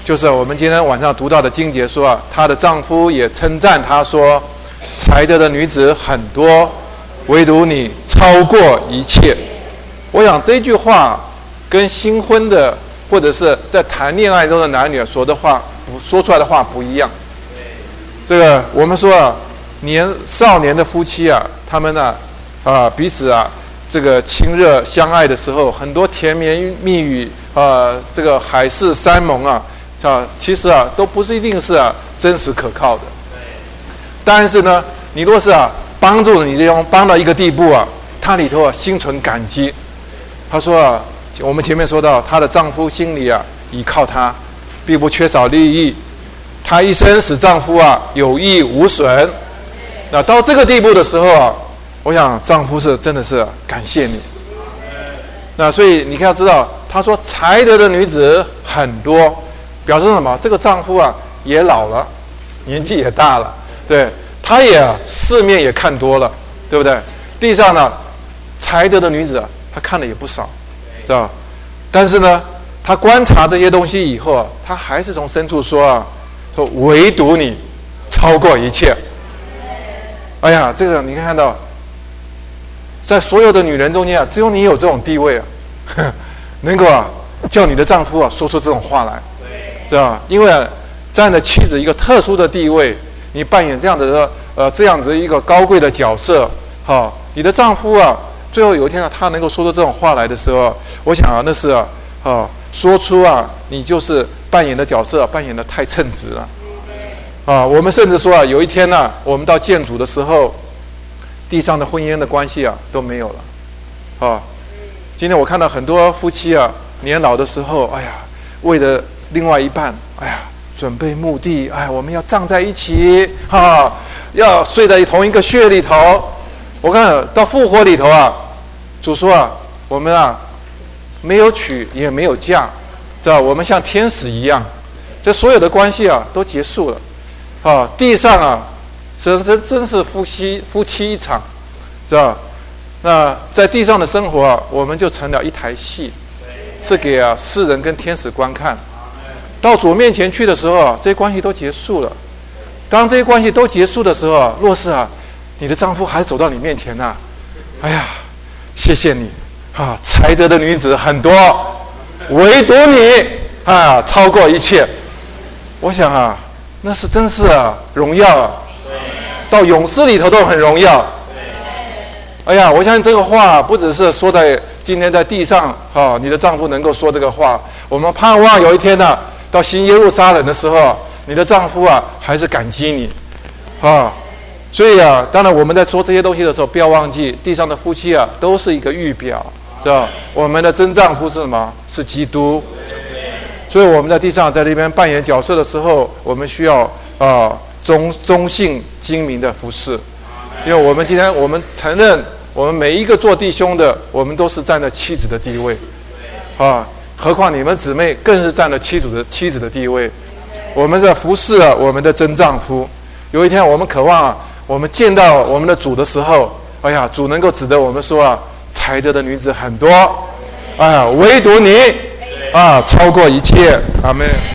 就是我们今天晚上读到的经节说啊，她的丈夫也称赞她说，才德的女子很多，唯独你超过一切。我想这句话跟新婚的或者是在谈恋爱中的男女说出来的话不一样。这个我们说啊，少年的夫妻啊，他们呢彼此啊这个亲热相爱的时候，很多甜言蜜语这个海誓山盟啊，其实啊都不是一定是真实可靠的。但是呢，你若是帮助你的帮到一个地步啊，他里头心存感激。他说我们前面说到，她的丈夫心里依靠她，并不缺少利益，她一生使丈夫有益无损。那到这个地步的时候我想丈夫是真的是感谢你。那所以你要知道，他说才德的女子很多，表示什么？这个丈夫也老了，年纪也大了，对，他也世面也看多了，对不对？地上呢，才德的女子他看的也不少，知道？但是呢，他观察这些东西以后他还是从深处说唯独你超过一切。哎呀，这个你看到，在所有的女人中间只有你有这种地位能够叫你的丈夫说出这种话来，知道？因为占了妻子一个特殊的地位，你扮演这样子的这样子一个高贵的角色，你的丈夫最后有一天他能够说出这种话来的时候，我想那是说出你就是扮演的角色扮演的太称职了我们甚至说有一天我们到见主的时候，地上的婚姻的关系都没有了今天我看到很多夫妻年老的时候，哎呀，为了另外一半，哎呀，准备墓地，哎，我们要葬在一起要睡在同一个穴里头。我看到复活里头主说我们没有娶也没有嫁，知道？我们像天使一样，这所有的关系都结束了地上真是夫妻一场，知道？那在地上的生活我们就成了一台戏，是给世人跟天使观看。到主面前去的时候这些关系都结束了。当这些关系都结束的时候若是你的丈夫还走到你面前哎呀，谢谢你才德的女子很多，唯独你超过一切。我想那是真是荣耀到永世里头都很荣耀。哎呀，我相信这个话不只是说在今天在地上你的丈夫能够说这个话，我们盼望有一天到新耶路撒冷的时候，你的丈夫还是感激你所以当然我们在说这些东西的时候，不要忘记地上的夫妻都是一个预表，知道？我们的真丈夫是什么？是基督。所以我们在地上在这边扮演角色的时候，我们需要忠信精明的服侍。因为我们今天我们承认，我们每一个做弟兄的，我们都是占了妻子的地位何况你们姊妹更是占了妻子的地位。我们在服侍我们的真丈夫。有一天我们渴望我们见到我们的主的时候，哎呀，主能够指着我们说才德的女子很多唯独你超过一切。阿们。